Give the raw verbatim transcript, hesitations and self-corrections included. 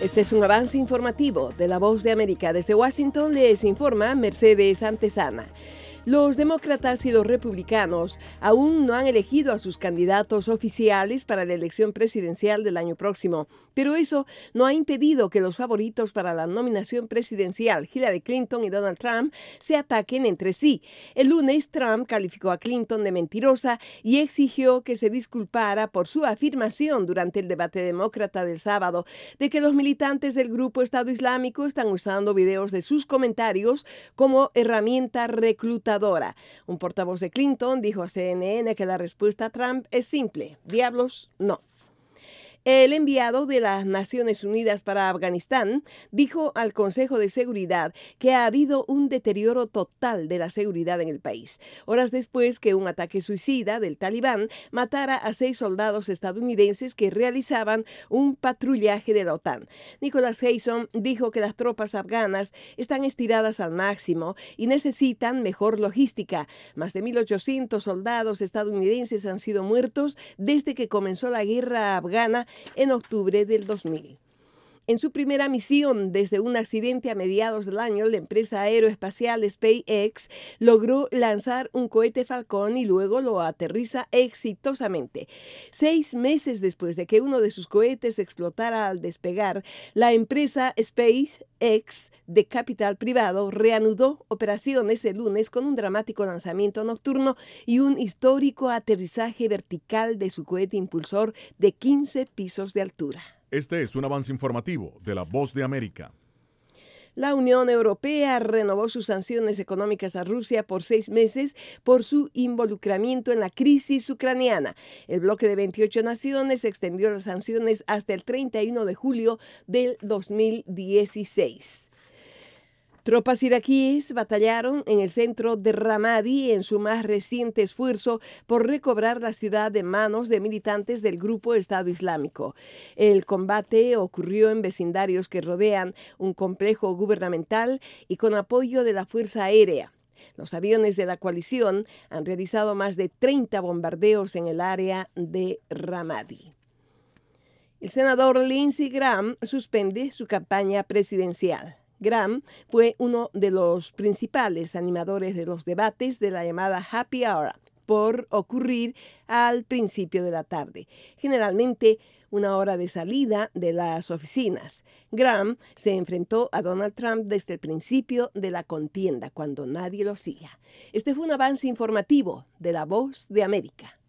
Este es un avance informativo de La Voz de América. Desde Washington les informa Mercedes Antesana. Los demócratas y los republicanos aún no han elegido a sus candidatos oficiales para la elección presidencial del año próximo, pero eso no ha impedido que los favoritos para la nominación presidencial, Hillary Clinton y Donald Trump, se ataquen entre sí. El lunes, Trump calificó a Clinton de mentirosa y exigió que se disculpara por su afirmación durante el debate demócrata del sábado de que los militantes del grupo Estado Islámico están usando videos de sus comentarios como herramienta reclutadora. Un portavoz de Clinton dijo a C N N que la respuesta a Trump es simple: diablos, no. El enviado de las Naciones Unidas para Afganistán dijo al Consejo de Seguridad que ha habido un deterioro total de la seguridad en el país, horas después que un ataque suicida del Talibán matara a seis soldados estadounidenses que realizaban un patrullaje de la OTAN. Nicholas Haysom dijo que las tropas afganas están estiradas al máximo y necesitan mejor logística. Más de mil ochocientos soldados estadounidenses han sido muertos desde que comenzó la guerra afgana en octubre del dos mil. En su primera misión desde un accidente a mediados del año, la empresa aeroespacial SpaceX logró lanzar un cohete Falcon y luego lo aterriza exitosamente. Seis meses después de que uno de sus cohetes explotara al despegar, la empresa SpaceX, de capital privado, reanudó operaciones el lunes con un dramático lanzamiento nocturno y un histórico aterrizaje vertical de su cohete impulsor de quince pisos de altura. Este es un avance informativo de La Voz de América. La Unión Europea renovó sus sanciones económicas a Rusia por seis meses por su involucramiento en la crisis ucraniana. El bloque de veintiocho naciones extendió las sanciones hasta el treinta y uno de julio del dos mil dieciséis. Tropas iraquíes batallaron en el centro de Ramadi en su más reciente esfuerzo por recobrar la ciudad de manos de militantes del grupo Estado Islámico. El combate ocurrió en vecindarios que rodean un complejo gubernamental y con apoyo de la Fuerza Aérea. Los aviones de la coalición han realizado más de treinta bombardeos en el área de Ramadi. El senador Lindsey Graham suspende su campaña presidencial. Graham fue uno de los principales animadores de los debates de la llamada Happy Hour, por ocurrir al principio de la tarde, generalmente una hora de salida de las oficinas. Graham se enfrentó a Donald Trump desde el principio de la contienda, cuando nadie lo hacía. Este fue un avance informativo de La Voz de América.